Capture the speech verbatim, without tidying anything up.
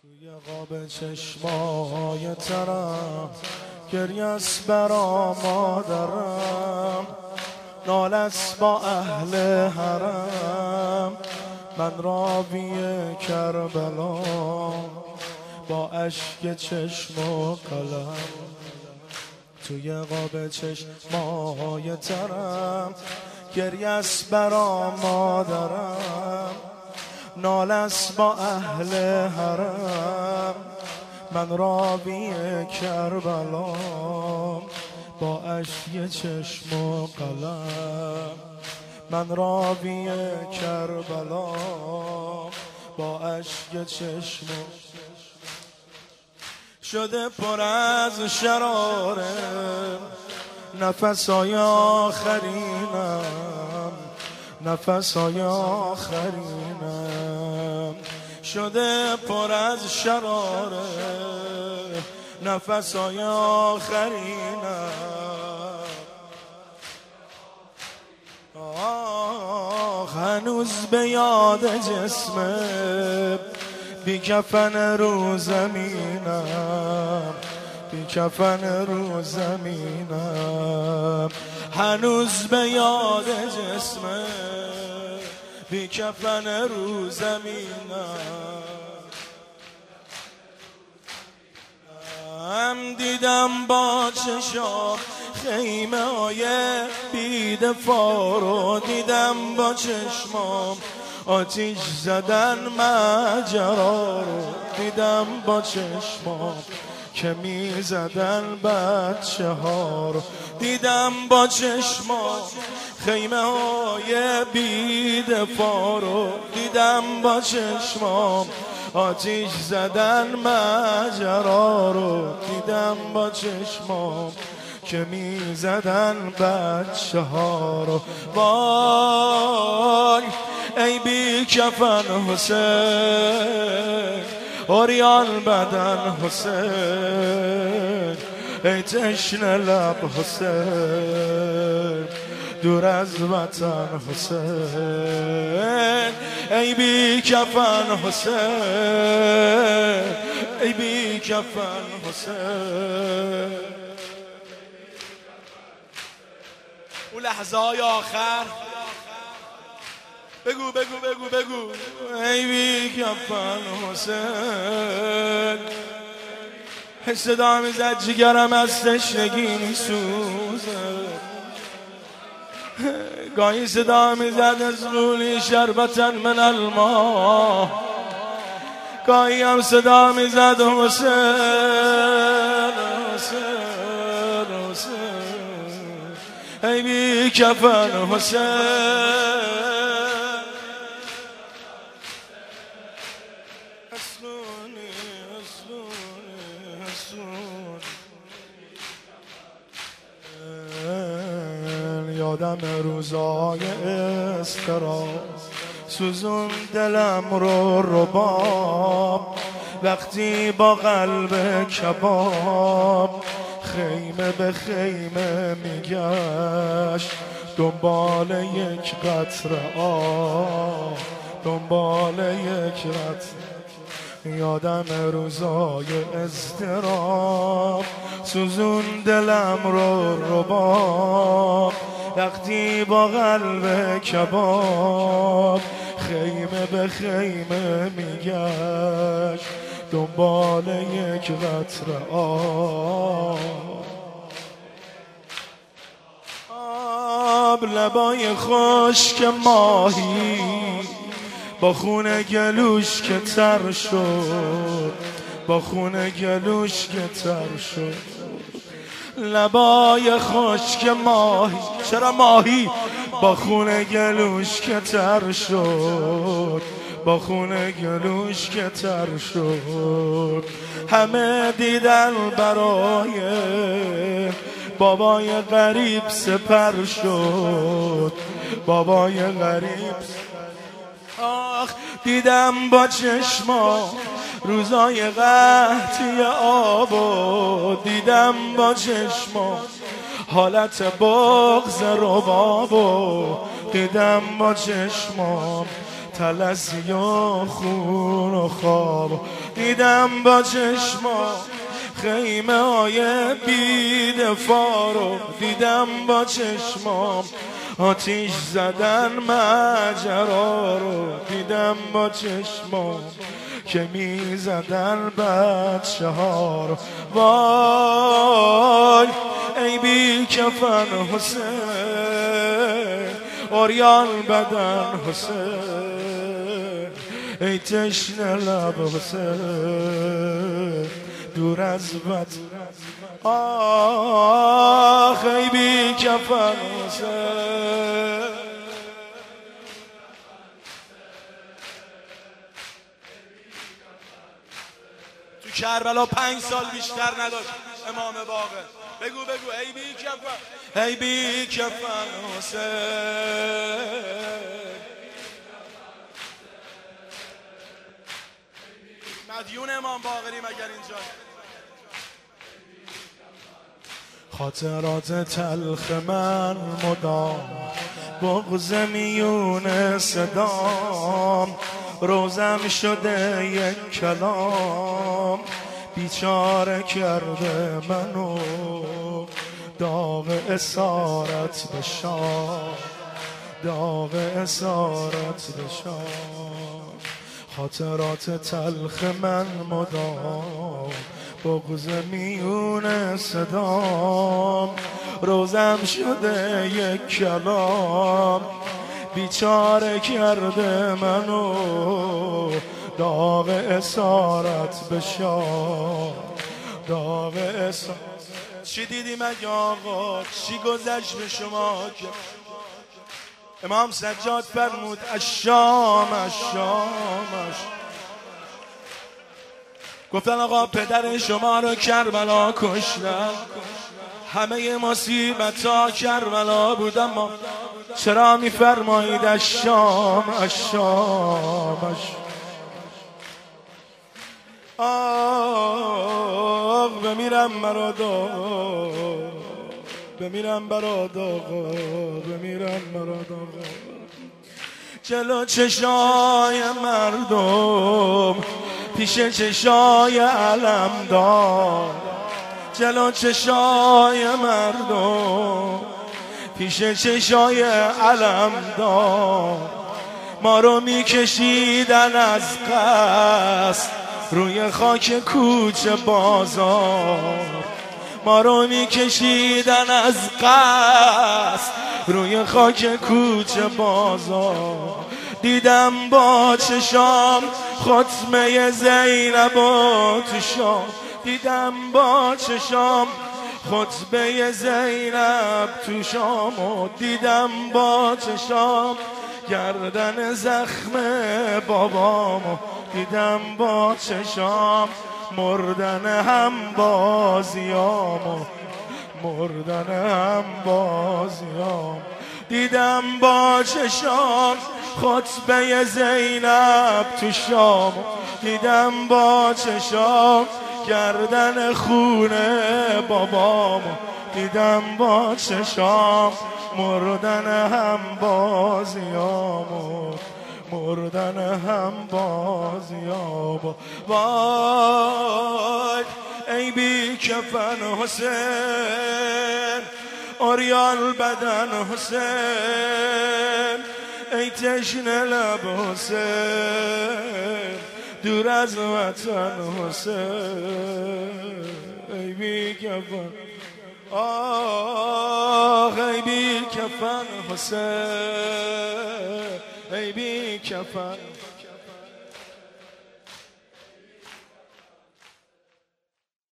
توی قاب چشمای ترم گریه‌ست برا مادرم، ناله‌ست با اهل حرم. من راوی کربلا با اشک چشم و قلم. توی قاب چشمای ترم گریه‌ست برا مادرم، ناله‌ست با اهل حرم. من راوی کربلا با اشک چشم و قلم. من راوی کربلا با اشک چشم و شده پر از شراره نفسای آخرینم، نفسای آخرینم. شده پر از شراره نفسای آخرینم. آه هنوز به یاد جسم بی کفن رو زمینم، بی کفن رو زمینم. هنوز به یاد جسم بی کفن رو زمینم. هم دیدم با چشام خیمه های بیدفاع رو، دیدم با چشمام آتیش زدن ماجرا رو، دیدم با چشمام که می زدن بچه ها رو، دیدم با چشمام خیمه های بیدفاع رو، دیدم با چشمام آتیش زدن ماجرا رو، دیدم با چشمام که می زدن بچه ها رو. وای ای بی کفن حسین، اوریان بدن حسین، ای تشنه لب حسین، دور از وطن حسین. ای بی کفن حسین، ای بی کفن حسین. اون لحظه های آخر بگو بگو بگو بگو ای بی کفن حسین. صدا میزد جگرم از تشنگی میسوزه، گاهی صدا میزد از غولی شربتا من الماء، گاهی هم صدا میزد حسین حسین حسین، ای بی کفن حسین. حسونی حسونی حسونی. یادم روزای استراز سوزون دلم رو رباب، وقتی با قلب کباب خیمه به خیمه میگشت دنبال یک قطره آب، دنبال یک قطره. یادم روزای اضطراب سوزون دلم رو رباب، وقتی با قلب کباب خیمه به خیمه میگشت دنبال یک قطره آب. آب لبای خشک ماهی با خون گلوش که تر شد، با خون گلوش که تر شد. لبای خشک ماهی، چرا ماهی؟ با خون گلوش که تر شد، با خون گلوش که تر شد. همه دیدن برای بابای غریب سپر شد، بابای غریب. آخ دیدم با چشما روزای قحطی آبو، دیدم با چشما حالت بغض ربابو، دیدم با چشمام تلسی و خون و خواب. دیدم با چشما خیمه های بیدفاع رو، دیدم با چشمام آتیش زدن ماجرا رو، دیدم با چشمام که می زدن بچه ها رو. وای ای بی کفن حسین، عریان بدن حسین، ای تشنه لب حسین، دور از وطن. آخ ای بی کفن حسین، تو کربلا پنج سال بیشتر نداشت امام باقر. بگو بگو ای بی کفن، ای بی کفن حسین. مدیون امام باقریم اگر اینجا. خاطرات تلخ من مدام، بغض میون صدام، روزم شده یک کلام، بیچاره کرده منو، داغ اسارت بشام، داغ اسارت بشام. خاطرات تلخ من مدام، بغض میون صدام، روزم شده یک کلام، بیچاره کرده منو، داغ اسارت بشام، داغ اسارت. چی دیدی مگه آقا، چی گذشت به شما که امام سجاد فرمود الشام الشام الشام. گفتن آقا پدر شما رو کربلا کشتن، همه مصیبت ها کربلا بود، اما چرا میفرمایید الشام الشام الشام. آه بمیرم مراد، بمیرم براد آقا، بمیرم براد آقا. جلو چشای مردم، پیش چشای علمدار، جلو چشای مردم، پیش چشای علمدار، ما رو میکشیدن از قصد روی خاک کوچه بازار، ما رو میکشیدن از قصد روی خاک کوچه بازار. دیدم با چشام ختمه زینب و تو شام، دیدم با چشام خطبه زینب تو شام، و دیدم با چشام گردن زخم بابامو، دیدم با چشام مردن هم بازیامو، مردن هم بازیام. دیدم با چشام خطبه زینب تو شام، دیدم با چشام گردن خونه بابامو، دیدم با چشام مردن هم بازیامو، مردن هم بازیامو. وای ای بی کفن حسین، عریان بدن حسین، ای تشنه لب حسین، دور از وطن حسین، ای بی کفن. آه ای بی کفن حسین، ای بی کفن.